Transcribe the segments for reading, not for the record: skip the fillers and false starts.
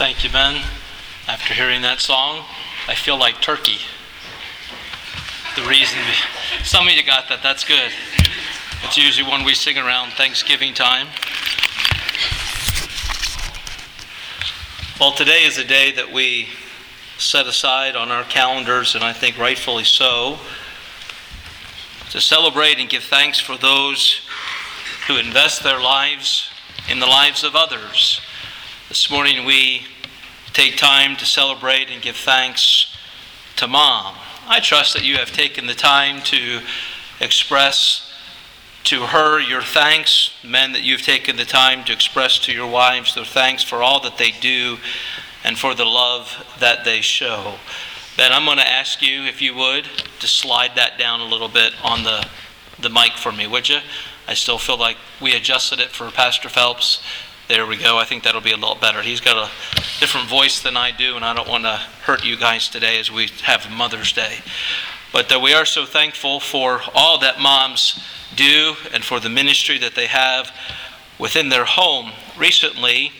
Thank you, Ben. After hearing that song, I feel like turkey. Some of you got that. That's good. It's usually one we sing around Thanksgiving time. Well, today is a day that we set aside on our calendars, and I think rightfully so, to celebrate and give thanks for those who invest their lives in the lives of others. This morning we take time to celebrate and give thanks to Mom. I trust that you have taken the time to express to her your thanks. Men, that you've taken the time to express to your wives their thanks for all that they do and for the love that they show. Ben, I'm going to ask you, if you would, to slide that down a little bit on the mic for me, would you? I still feel like we adjusted it for Pastor Phelps. There we go. I think that'll be a lot better. He's got a different voice than I do, and I don't want to hurt you guys today as we have Mother's Day. But we are so thankful for all that moms do and for the ministry that they have within their home. Recently,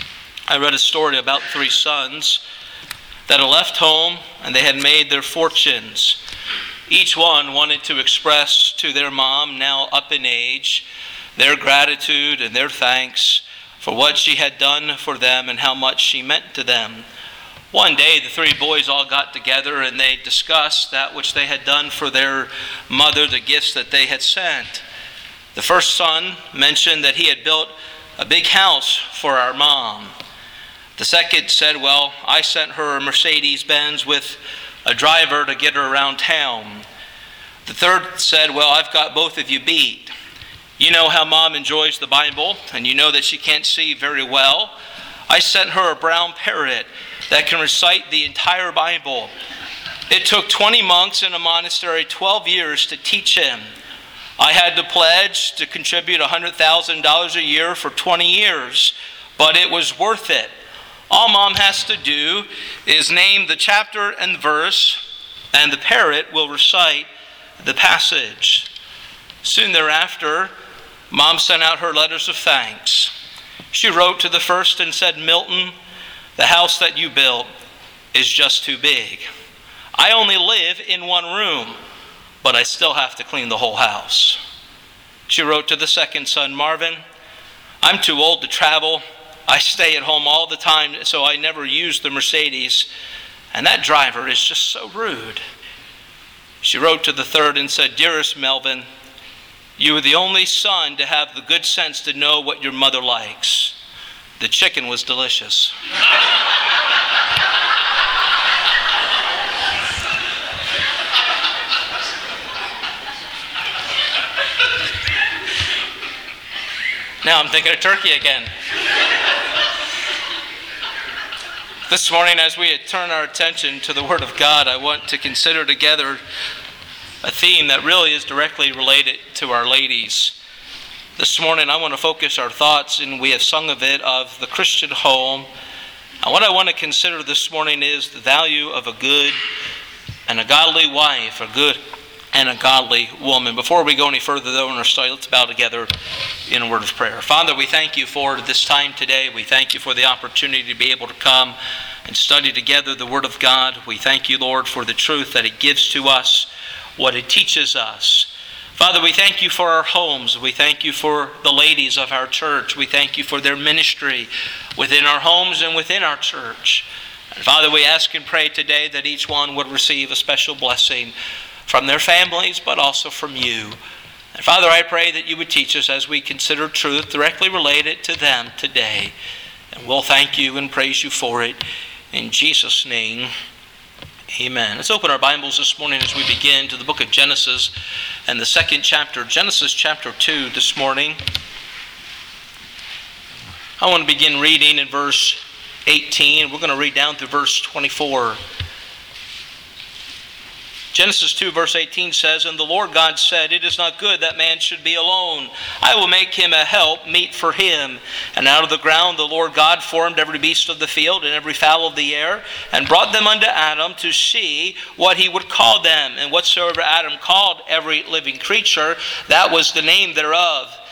I read a story about 3 sons that had left home and they had made their fortunes. Each one wanted to express to their mom, now up in age, their gratitude and their thanks for what she had done for them and how much she meant to them. One day, the 3 boys all got together and they discussed that which they had done for their mother, the gifts that they had sent. The first son mentioned that he had built a big house for our mom. The second said, well, I sent her a Mercedes-Benz with a driver to get her around town. The third said, well, I've got both of you beat. You know how Mom enjoys the Bible, and you know that she can't see very well. I sent her a brown parrot that can recite the entire Bible. It took 20 monks in a monastery 12 years to teach him. I had to pledge to contribute $100,000 a year for 20 years, but it was worth it. All Mom has to do is name the chapter and verse, and the parrot will recite the passage. Soon thereafter, Mom sent out her letters of thanks. She wrote to the first and said, Milton, the house that you built is just too big. I only live in one room, but I still have to clean the whole house. She wrote to the second son, Marvin, I'm too old to travel. I stay at home all the time, so I never use the Mercedes, and that driver is just so rude. She wrote to the third and said, Dearest Melvin, you were the only son to have the good sense to know what your mother likes. The chicken was delicious. Now I'm thinking of turkey again. This morning, as we turn our attention to the Word of God, I want to consider together a theme that really is directly related to our ladies. This morning, I want to focus our thoughts, and we have sung of it, of the Christian home. And what I want to consider this morning is the value of a good and a godly wife, a good and a godly woman. Before we go any further, though, in our study, let's bow together in a word of prayer. Father, we thank you for this time today. We thank you for the opportunity to be able to come and study together the Word of God. We thank you, Lord, for the truth that it gives to us, what it teaches us. Father, we thank you for our homes. We thank you for the ladies of our church. We thank you for their ministry within our homes and within our church. And Father, we ask and pray today that each one would receive a special blessing from their families, but also from you. And Father, I pray that you would teach us as we consider truth directly related to them today. And we'll thank you and praise you for it. In Jesus' name, amen. Let's open our Bibles this morning as we begin to the book of Genesis and the 2nd chapter. Genesis chapter 2 this morning. I want to begin reading in verse 18. We're going to read down through verse 24. Genesis 2 verse 18 says, And the Lord God said, It is not good that man should be alone. I will make him a help meet for him. And out of the ground the Lord God formed every beast of the field and every fowl of the air, and brought them unto Adam to see what he would call them. And whatsoever Adam called every living creature, that was the name thereof.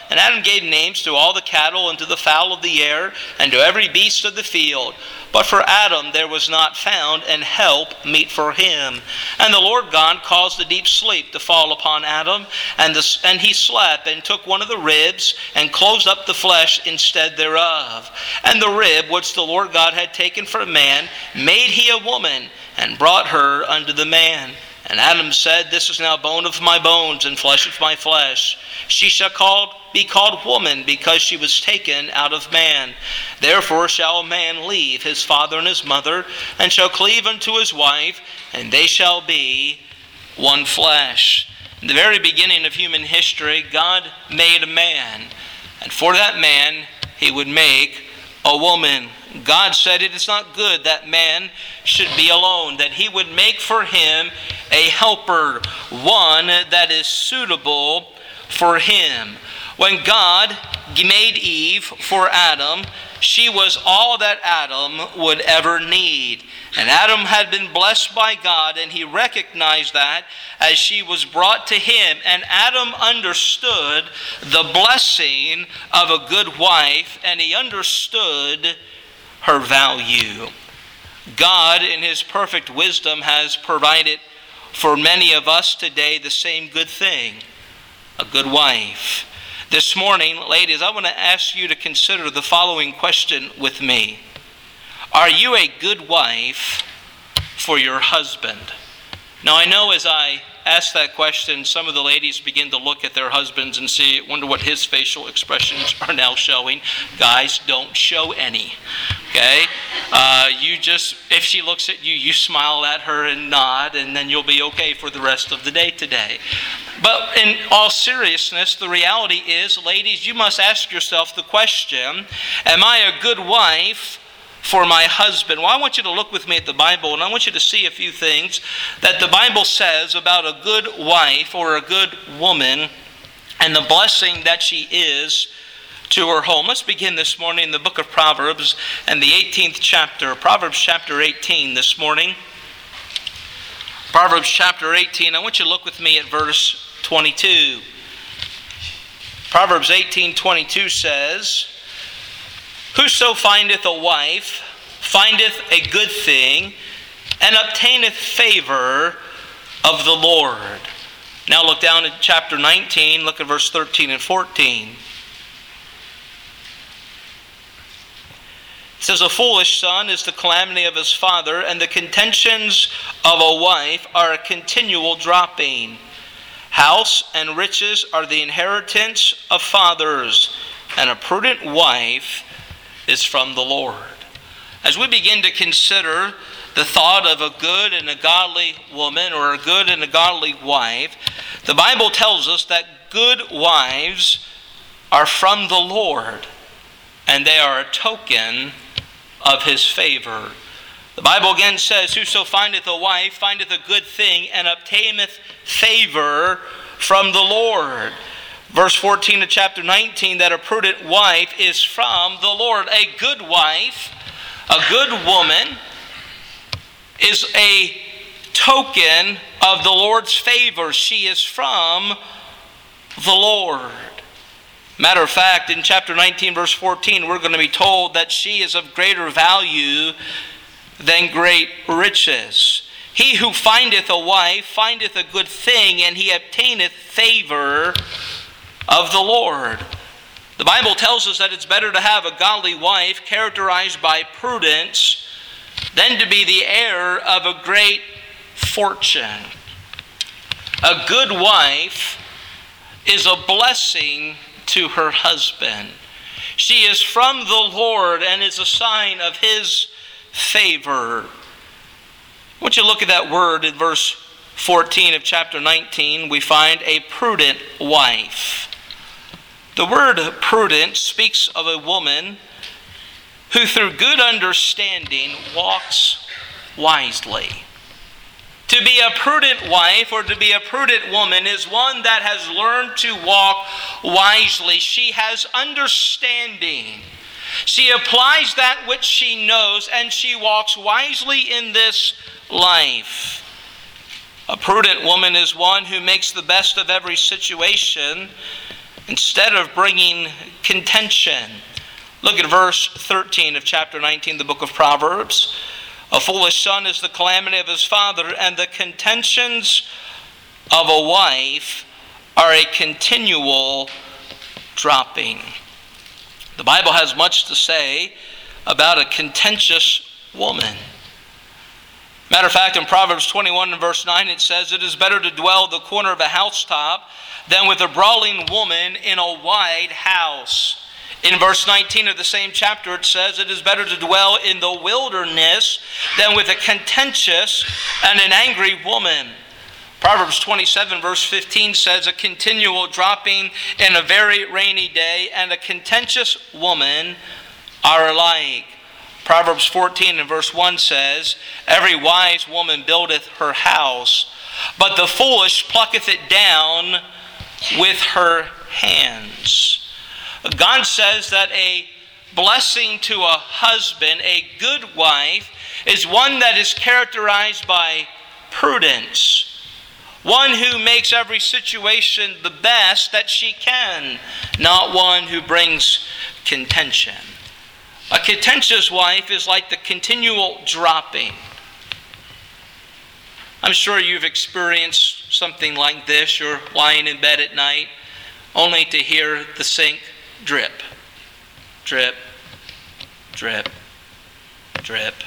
And Adam gave names to all the cattle and to the fowl of the air and to every beast of the field. But for Adam there was not found an help meet for him. And the Lord God caused a deep sleep to fall upon Adam, and he slept, and took one of the ribs, and closed up the flesh instead thereof. And the rib which the Lord God had taken from man made he a woman, and brought her unto the man. And Adam said, This is now bone of my bones, and flesh of my flesh. She shall be called woman, because she was taken out of man. Therefore shall a man leave his father and his mother, and shall cleave unto his wife, and they shall be one flesh. In the very beginning of human history, God made a man, and for that man he would make a woman. God said it is not good that man should be alone, that he would make for him a helper, one that is suitable for him. When God made Eve for Adam, she was all that Adam would ever need. And Adam had been blessed by God, and he recognized that as she was brought to him. And Adam understood the blessing of a good wife, and he understood her value. God, in his perfect wisdom, has provided for many of us today the same good thing, a good wife. This morning, ladies, I want to ask you to consider the following question with me. Are you a good wife for your husband? Now, I know as I ask that question, some of the ladies begin to look at their husbands and wonder what his facial expressions are now showing. Guys, don't show any. Okay? If she looks at you, you smile at her and nod, and then you'll be okay for the rest of the day today. But in all seriousness, the reality is, ladies, you must ask yourself the question, am I a good wife for my husband? Well, I want you to look with me at the Bible, and I want you to see a few things that the Bible says about a good wife or a good woman and the blessing that she is to her home. Let's begin this morning in the book of Proverbs and the 18th chapter. Proverbs chapter 18 this morning. Proverbs chapter 18. I want you to look with me at verse 22. Proverbs 18:22 says, Whoso findeth a wife findeth a good thing, and obtaineth favor of the Lord. Now look down at chapter 19, look at verse 13 and 14. It says, A foolish son is the calamity of his father, and the contentions of a wife are a continual dropping. House and riches are the inheritance of fathers, and a prudent wife is from the Lord. As we begin to consider the thought of a good and a godly woman or a good and a godly wife, the Bible tells us that good wives are from the Lord, and they are a token of his favor. The Bible again says, Whoso findeth a wife findeth a good thing, and obtaineth favor from the Lord. Verse 14 of chapter 19, that a prudent wife is from the Lord. A good wife, a good woman, is a token of the Lord's favor. She is from the Lord. Matter of fact, in chapter 19, verse 14, we're going to be told that she is of greater value than great riches. He who findeth a wife findeth a good thing, and he obtaineth favor of the Lord. The Bible tells us that it's better to have a godly wife characterized by prudence than to be the heir of a great fortune. A good wife is a blessing to her husband. She is from the Lord and is a sign of his favor. I want you to look at that word in verse 14 of chapter 19. We find a prudent wife. The word prudent speaks of a woman who through good understanding walks wisely. To be a prudent wife or to be a prudent woman is one that has learned to walk wisely. She has understanding. She applies that which she knows, and she walks wisely in this life. A prudent woman is one who makes the best of every situation instead of bringing contention. Look at verse 13 of chapter 19, the book of Proverbs. A foolish son is the calamity of his father, and the contentions of a wife are a continual dropping. The Bible has much to say about a contentious woman. Matter of fact, in Proverbs 21 and verse 9, it says, "It is better to dwell in the corner of a housetop than with a brawling woman in a wide house." In verse 19 of the same chapter, it says, "It is better to dwell in the wilderness than with a contentious and an angry woman." Proverbs 27 verse 15 says, "A continual dropping in a very rainy day and a contentious woman are alike." Proverbs 14 and verse 1 says, "Every wise woman buildeth her house, but the foolish plucketh it down with her hands." God says that a blessing to a husband, a good wife, is one that is characterized by prudence. One who makes every situation the best that she can, not one who brings contention. A contentious wife is like the continual dropping. I'm sure you've experienced something like this. You're lying in bed at night only to hear the sink drip, drip, drip, drip.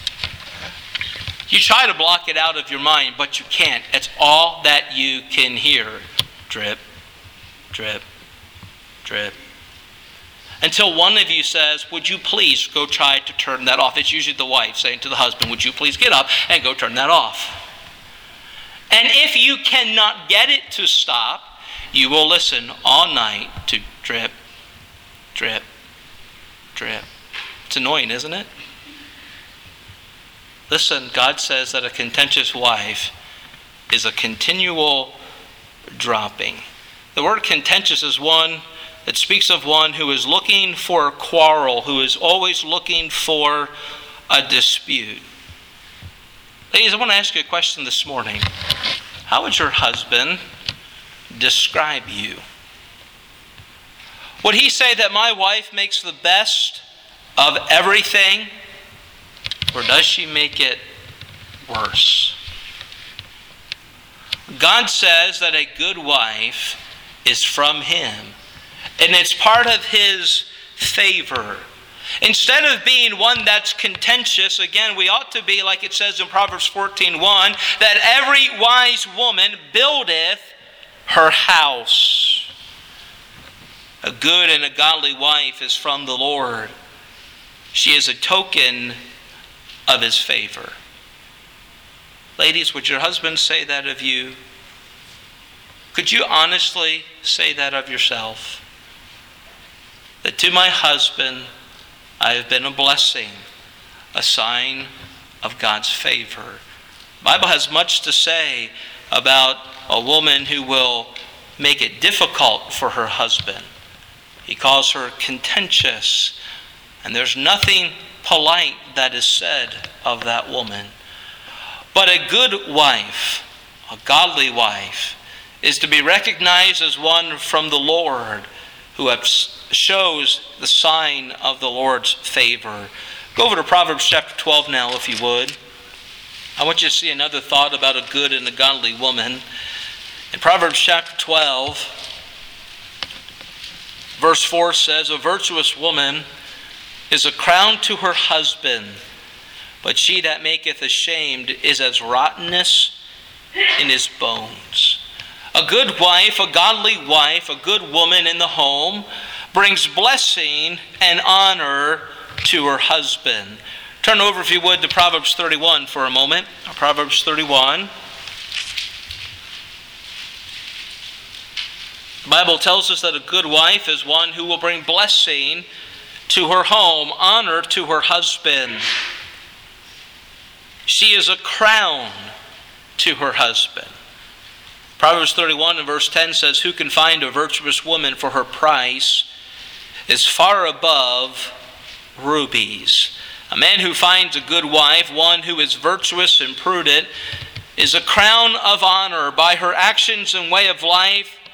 You try to block it out of your mind, but you can't. It's all that you can hear. Drip, drip, drip. Until one of you says, "Would you please go try to turn that off?" It's usually the wife saying to the husband, "Would you please get up and go turn that off?" And if you cannot get it to stop, you will listen all night to drip, drip, drip. It's annoying, isn't it? Listen, God says that a contentious wife is a continual dropping. The word contentious is one that speaks of one who is looking for a quarrel, who is always looking for a dispute. Ladies, I want to ask you a question this morning. How would your husband describe you? Would he say that my wife makes the best of everything? Or does she make it worse? God says that a good wife is from Him, and it's part of His favor. Instead of being one that's contentious, again, we ought to be, like it says in Proverbs 14:1, that every wise woman buildeth her house. A good and a godly wife is from the Lord. She is a token of His favor. Ladies, would your husband say that of you? Could you honestly say that of yourself? That to my husband, I have been a blessing, a sign of God's favor. The Bible has much to say about a woman who will make it difficult for her husband. He calls her contentious, and there's nothing polite that is said of that woman. But a good wife, a godly wife, is to be recognized as one from the Lord who shows the sign of the Lord's favor. Go over to Proverbs chapter 12 now, if you would. I want you to see another thought about a good and a godly woman. In Proverbs chapter 12, verse 4 says, "A virtuous woman is a crown to her husband, but she that maketh ashamed is as rottenness in his bones." A good wife, a godly wife, a good woman in the home brings blessing and honor to her husband. Turn over, if you would, to Proverbs 31 for a moment. Proverbs 31. The Bible tells us that a good wife is one who will bring blessing to her home, honor to her husband. She is a crown to her husband. Proverbs 31 and verse 10 says, "Who can find a virtuous woman, for her price is far above rubies." A man who finds a good wife, one who is virtuous and prudent, is a crown of honor. By her actions and way of life,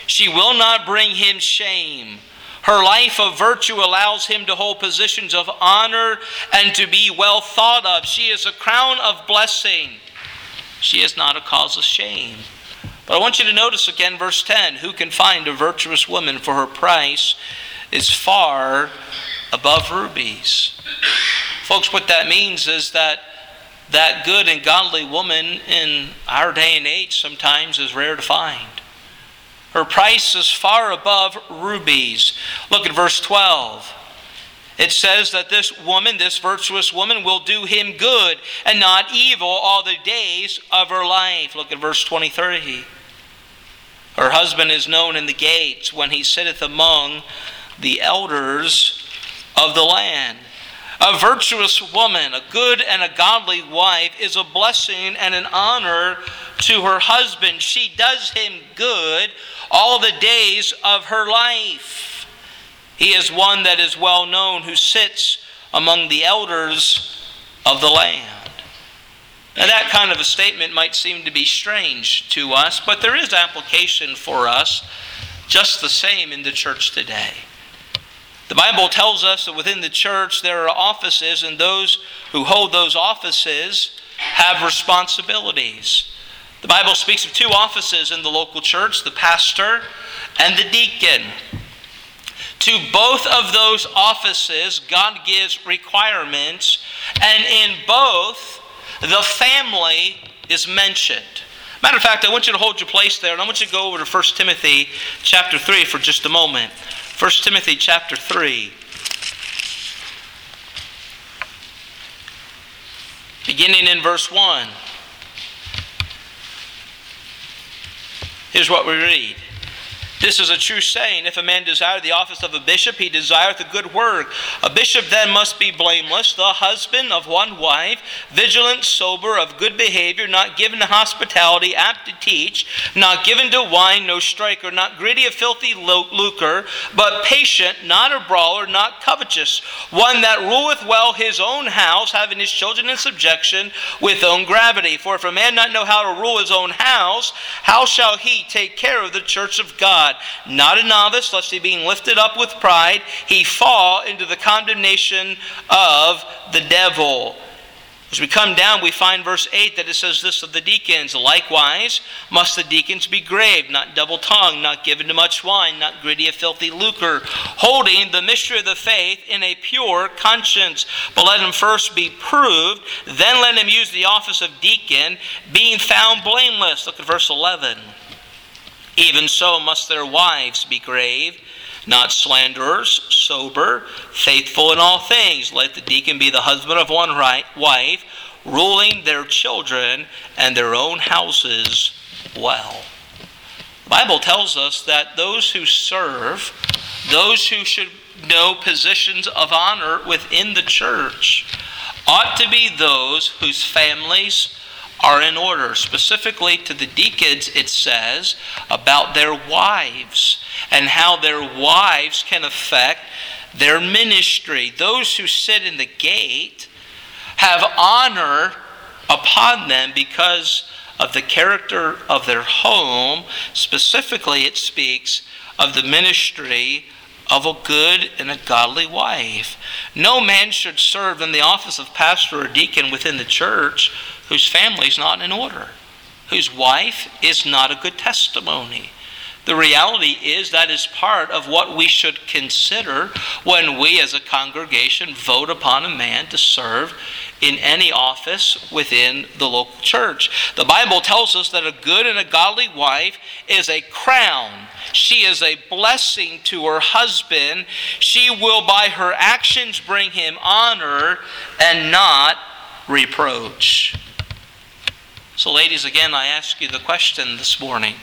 She will not bring him shame. Her life of virtue allows him to hold positions of honor and to be well thought of. She is a crown of blessing. She is not a cause of shame. But I want you to notice again verse 10. Who can find a virtuous woman, for her price is far above rubies. Folks, what that means is that good and godly woman in our day and age sometimes is rare to find. Her price is far above rubies. Look at verse 12. It says that this woman, this virtuous woman, will do him good and not evil all the days of her life. Look at verse 23. Her husband is known in the gates when he sitteth among the elders of the land. A virtuous woman, a good and a godly wife, is a blessing and an honor to her husband. She does him good all the days of her life. He is one that is well known who sits among the elders of the land. Now that kind of a statement might seem to be strange to us, but there is application for us just the same in the church today. The Bible tells us that within the church there are offices, and those who hold those offices have responsibilities. The Bible speaks of two offices in the local church, the pastor and the deacon. To both of those offices, God gives requirements, and in both, the family is mentioned. Matter of fact, I want you to hold your place there, and I want you to go over to 1 Timothy chapter 3 for just a moment. 1 Timothy chapter 3. Beginning in verse 1. Here's what we read. This is a true saying, if a man desire the office of a bishop, he desireth a good work. A bishop then must be blameless, the husband of one wife, vigilant, sober, of good behavior, not given to hospitality, apt to teach, not given to wine, no striker, not greedy of filthy lucre, but patient, not a brawler, not covetous, one that ruleth well his own house, having his children in subjection with own gravity. For if a man not know how to rule his own house, how shall he take care of the church of God? Not a novice, lest he being lifted up with pride, he fall into the condemnation of the devil. As we come down, we find verse 8 that it says this of the deacons. Likewise must the deacons be grave, not double-tongued, not given to much wine, not greedy of filthy lucre, holding the mystery of the faith in a pure conscience. But let him first be proved, then let him use the office of deacon, being found blameless. Look at verse 11. Even so must their wives be grave, not slanderers, sober, faithful in all things. Let the deacon be the husband of one wife, ruling their children and their own houses well. The Bible tells us that those who serve, those who should know positions of honor within the church, ought to be those whose families are in order. Specifically to the deacons, it says about their wives and how their wives can affect their ministry. Those who sit in the gate have honor upon them because of the character of their home. Specifically, it speaks of the ministry of a good and a godly wife. No man should serve in the office of pastor or deacon within the church whose family is not in order, whose wife is not a good testimony. The reality is that is part of what we should consider when we as a congregation vote upon a man to serve in any office within the local church. The Bible tells us that a good and a godly wife is a crown. She is a blessing to her husband. She will by her actions bring him honor and not reproach. So ladies, again, I ask you the question this morning.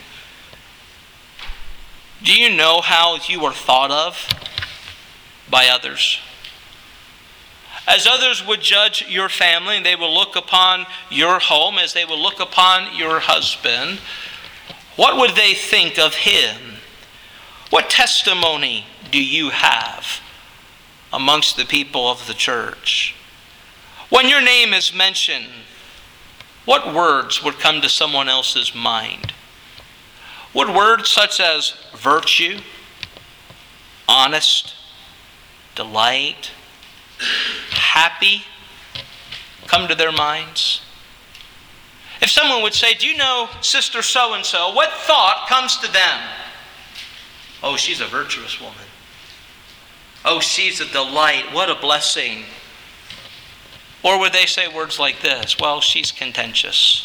Do you know how you are thought of by others? As others would judge your family, and they will look upon your home, as they will look upon your husband, what would they think of him? What testimony do you have amongst the people of the church? When your name is mentioned, what words would come to someone else's mind? Would words such as virtue, honest, delight, happy come to their minds? If someone would say, do you know Sister so-and-so? What thought comes to them? Oh, she's a virtuous woman. Oh, she's a delight. What a blessing. Or would they say words like this? Well, she's contentious.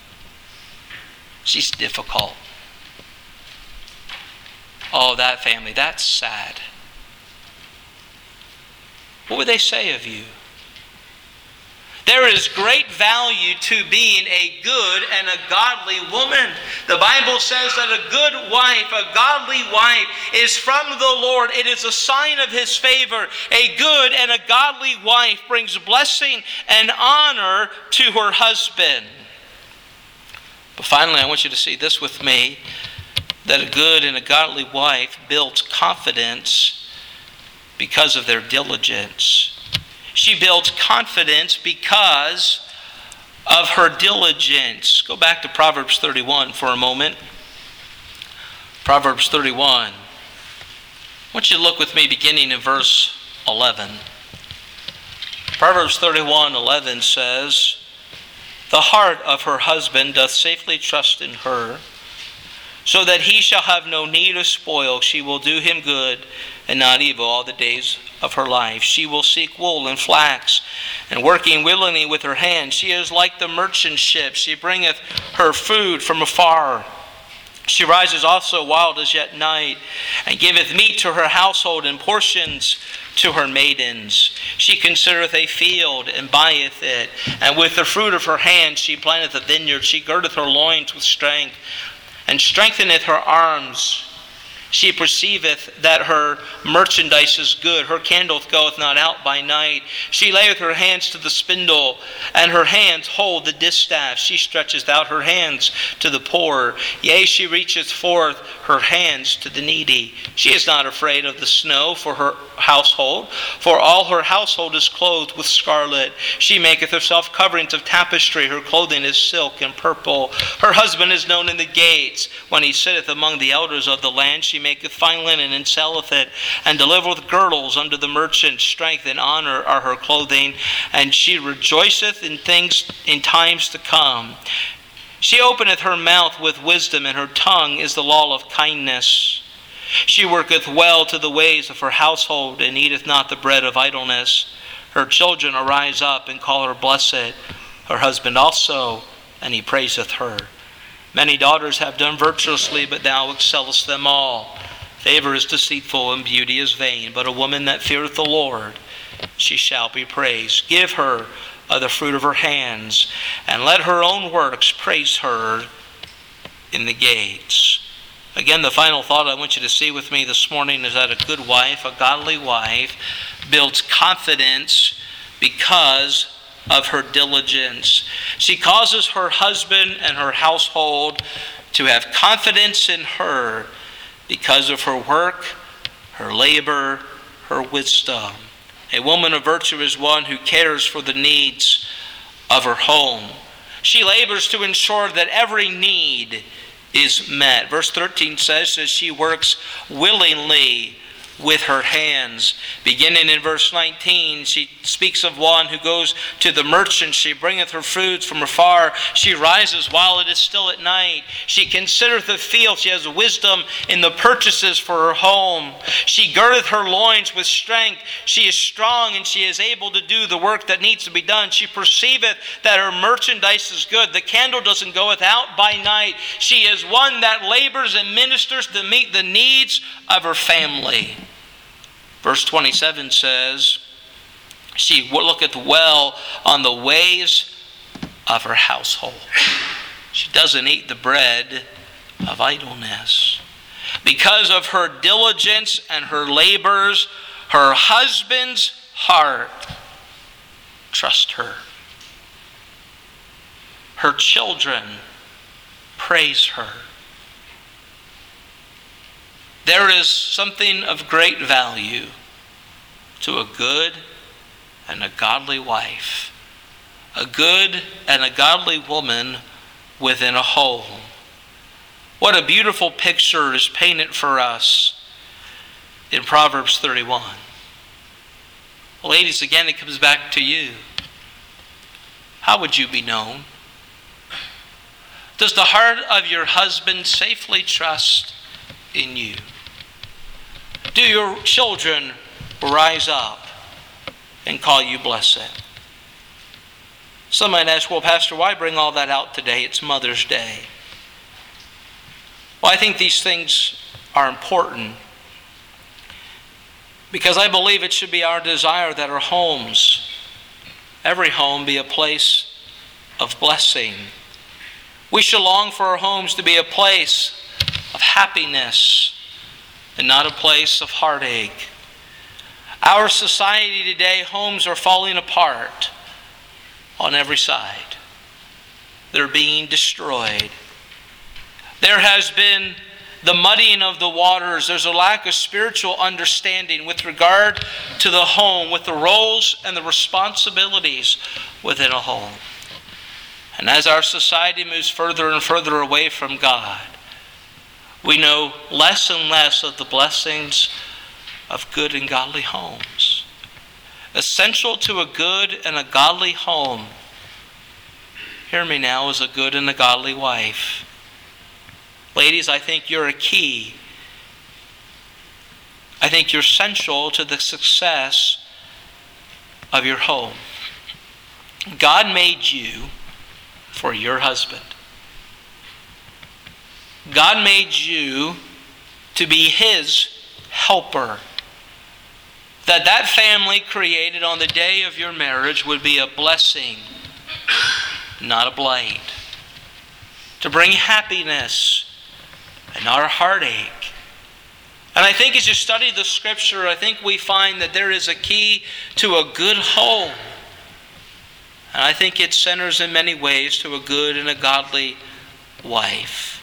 She's difficult. Oh, that family, that's sad. What would they say of you? There is great value to being a good and a godly woman. The Bible says that a good wife, a godly wife, is from the Lord. It is a sign of His favor. A good and a godly wife brings blessing and honor to her husband. But finally, I want you to see this with me, that a good and a godly wife builds confidence because of their diligence. She builds confidence because of her diligence. Go back to Proverbs 31 for a moment. Proverbs 31. I want you to look with me beginning in verse 11. Proverbs 31:11 says, "The heart of her husband doth safely trust in her, so that he shall have no need of spoil. She will do him good and not evil all the days of her life. She will seek wool and flax, and working willingly with her hands. She is like the merchant ship. She bringeth her food from afar. She rises also while it is yet night, and giveth meat to her household and portions to her maidens. She considereth a field and buyeth it, and with the fruit of her hands she planteth a vineyard. She girdeth her loins with strength, and strengtheneth her arms. She perceiveth that her merchandise is good. Her candle goeth not out by night. She layeth her hands to the spindle, and her hands hold the distaff. She stretcheth out her hands to the poor. Yea, she reacheth forth her hands to the needy. She is not afraid of the snow for her household, for all her household is clothed with scarlet. She maketh herself coverings of tapestry. Her clothing is silk and purple. Her husband is known in the gates. When he sitteth among the elders of the land, she maketh fine linen and selleth it, and delivereth girdles unto the merchant. Strength and honor are her clothing, and she rejoiceth in things in times to come. She openeth her mouth with wisdom, and her tongue is the law of kindness. She worketh well to the ways of her household, and eateth not the bread of idleness. Her children arise up and call her blessed, her husband also, and he praiseth her. Many daughters have done virtuously, but thou excellest them all. Favor is deceitful, and beauty is vain, but a woman that feareth the Lord, she shall be praised. Give her of the fruit of her hands, and let her own works praise her in the gates." Again, the final thought I want you to see with me this morning is that a good wife, a godly wife, builds confidence because of her diligence. She causes her husband and her household to have confidence in her because of her work, her labor, her wisdom. A woman of virtue is one who cares for the needs of her home. She labors to ensure that every need is met. Verse 13 says that she works willingly with her hands. Beginning in verse 19, she speaks of one who goes to the merchant. She bringeth her foods from afar. She rises while it is still at night. She considereth the field. She has wisdom in the purchases for her home. She girdeth her loins with strength. She is strong, and she is able to do the work that needs to be done. She perceiveth that her merchandise is good. The candle doesn't goeth out by night. She is one that labors and ministers to meet the needs of her family. Verse 27 says, she looketh well on the ways of her household. She doesn't eat the bread of idleness. Because of her diligence and her labors, her husband's heart trusts her. Her children praise her. There is something of great value to a good and a godly wife, a good and a godly woman within a home. What a beautiful picture is painted for us in Proverbs 31. Well, ladies, again, it comes back to you. How would you be known? Does the heart of your husband safely trust in you? Do your children rise up and call you blessed? Some might ask, well, Pastor, why bring all that out today? It's Mother's Day. Well, I think these things are important because I believe it should be our desire that our homes, every home, be a place of blessing. We should long for our homes to be a place of happiness and not a place of heartache. Our society today, homes are falling apart on every side. They're being destroyed. There has been the muddying of the waters. There's a lack of spiritual understanding with regard to the home, with the roles and the responsibilities within a home. And as our society moves further and further away from God, we know less and less of the blessings of good and godly homes. Essential to a good and a godly home, hear me now, is a good and a godly wife. Ladies, I think you're a key. I think you're essential to the success of your home. God made you for your husband. God made you to be His helper. That family created on the day of your marriage would be a blessing, not a blight. To bring happiness and not a heartache. And I think as you study the Scripture, I think we find that there is a key to a good home. And I think it centers in many ways to a good and a godly wife.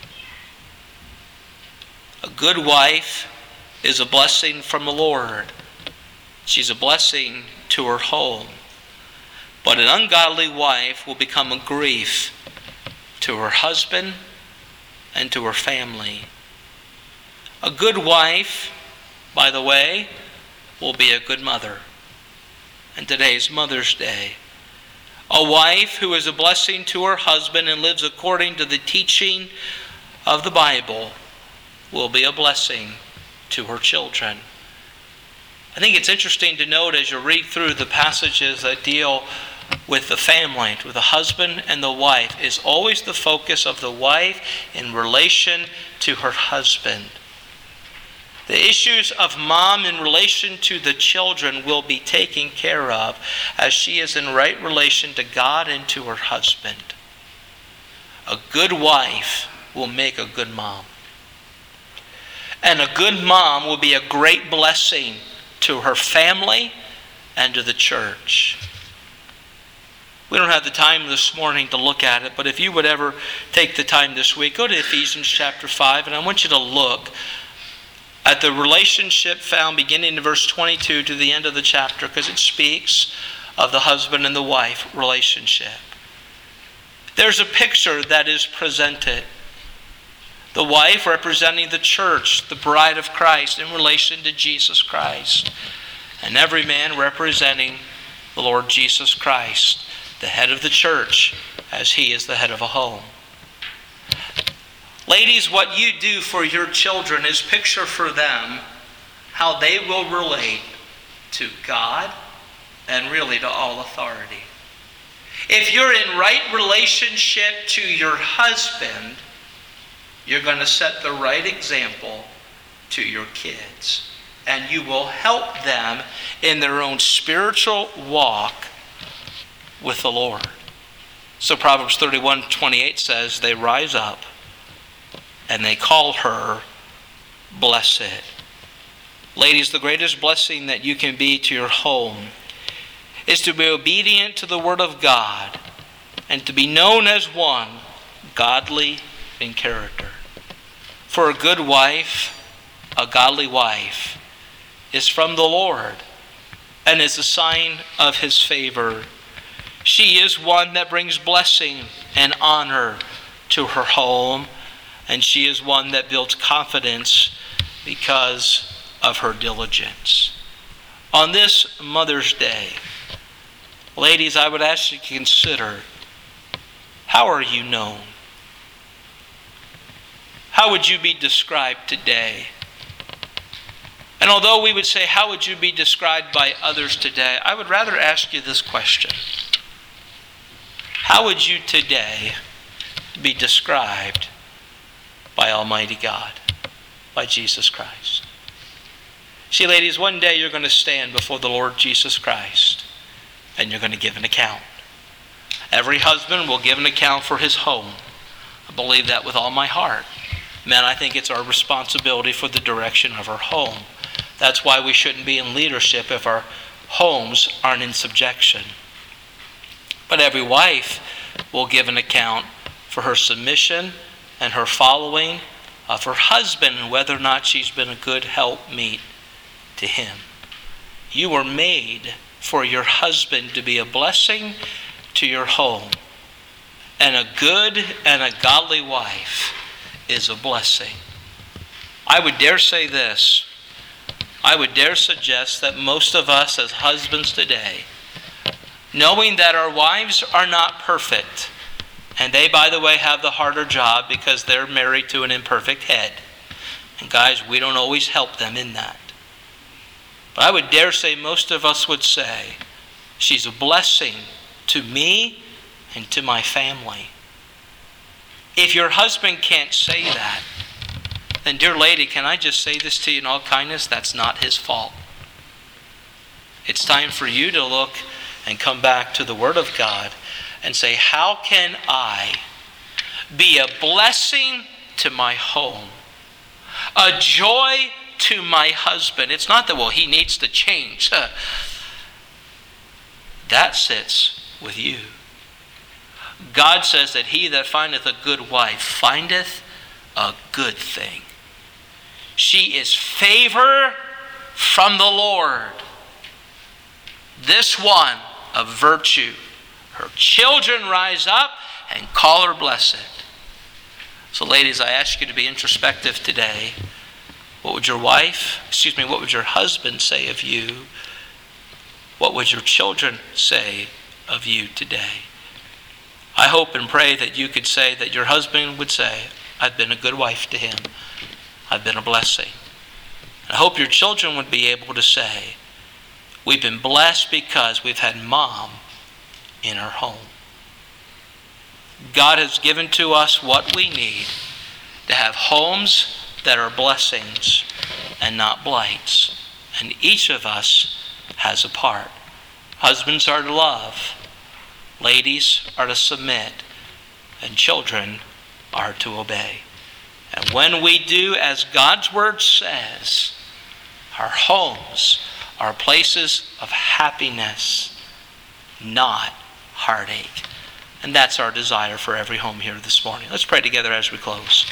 A good wife is a blessing from the Lord. She's a blessing to her home. But an ungodly wife will become a grief to her husband and to her family. A good wife, by the way, will be a good mother. And today's Mother's Day. A wife who is a blessing to her husband and lives according to the teaching of the Bible will be a blessing to her children. I think it's interesting to note as you read through the passages that deal with the family, with the husband and the wife, is always the focus of the wife in relation to her husband. The issues of mom in relation to the children will be taken care of as she is in right relation to God and to her husband. A good wife will make a good mom. And a good mom will be a great blessing to her family and to the church. We don't have the time this morning to look at it, but if you would ever take the time this week, go to Ephesians chapter 5, and I want you to look at the relationship found beginning in verse 22 to the end of the chapter, because it speaks of the husband and the wife relationship. There's a picture that is presented. The wife representing the church, the bride of Christ, in relation to Jesus Christ. And every man representing the Lord Jesus Christ, the head of the church, as he is the head of a home. Ladies, what you do for your children is picture for them how they will relate to God and really to all authority. If you're in right relationship to your husband, you're going to set the right example to your kids. And you will help them in their own spiritual walk with the Lord. So Proverbs 31:28 says, they rise up and they call her blessed. Ladies, the greatest blessing that you can be to your home is to be obedient to the Word of God and to be known as one godly in character. For a good wife, a godly wife, is from the Lord and is a sign of His favor. She is one that brings blessing and honor to her home, and she is one that builds confidence because of her diligence. On this Mother's Day, ladies, I would ask you to consider, how are you known? How would you be described today? And although we would say, how would you be described by others today? I would rather ask you this question. How would you today be described by Almighty God, by Jesus Christ? See, ladies, one day you're going to stand before the Lord Jesus Christ and you're going to give an account. Every husband will give an account for his home. I believe that with all my heart. Men, I think it's our responsibility for the direction of our home. That's why we shouldn't be in leadership if our homes aren't in subjection. But every wife will give an account for her submission and her following of her husband and whether or not she's been a good helpmeet to him. You were made for your husband to be a blessing to your home. And a good and a godly wife is a blessing. I would dare say this. I would dare suggest that most of us as husbands today, knowing that our wives are not perfect, and they, by the way, have the harder job because they're married to an imperfect head. And guys, we don't always help them in that. But I would dare say most of us would say, she's a blessing to me and to my family. If your husband can't say that, then dear lady, can I just say this to you in all kindness? That's not his fault. It's time for you to look and come back to the Word of God and say, how can I be a blessing to my home? A joy to my husband. It's not that, well, he needs to change. That sits with you. God says that he that findeth a good wife findeth a good thing. She is favor from the Lord. This one of virtue. Her children rise up and call her blessed. So ladies, I ask you to be introspective today. What would your husband say of you? What would your children say of you today? I hope and pray that you could say, that your husband would say, I've been a good wife to him. I've been a blessing. I hope your children would be able to say, we've been blessed because we've had mom in our home. God has given to us what we need to have homes that are blessings and not blights. And each of us has a part. Husbands are to love. Ladies are to submit. And children are to obey. And when we do as God's Word says, our homes are places of happiness, not heartache. And that's our desire for every home here this morning. Let's pray together as we close.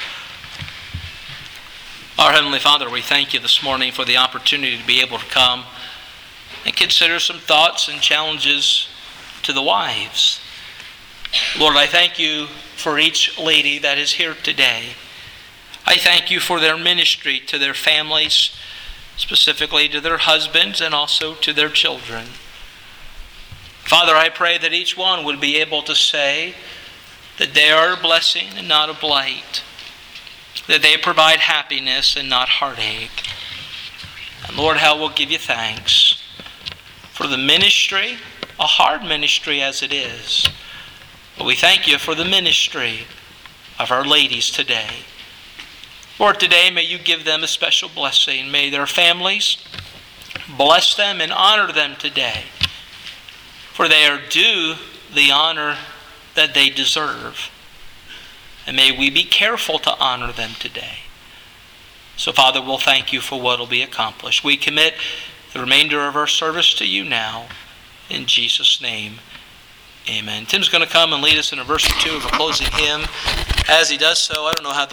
Our Heavenly Father, we thank you this morning for the opportunity to be able to come and consider some thoughts and challenges to the wives. Lord, I thank you for each lady that is here today. I thank you for their ministry to their families, specifically to their husbands and also to their children. Father, I pray that each one would be able to say that they are a blessing and not a blight, that they provide happiness and not heartache. And Lord, how we'll give you thanks for the ministry, a hard ministry as it is. But we thank you for the ministry of our ladies today. Lord, today may you give them a special blessing. May their families bless them and honor them today. For they are due the honor that they deserve. And may we be careful to honor them today. So, Father, we'll thank you for what will be accomplished. We commit the remainder of our service to you now. In Jesus' name, amen. Tim's going to come and lead us in a verse or two of a closing hymn. As he does so, I don't know how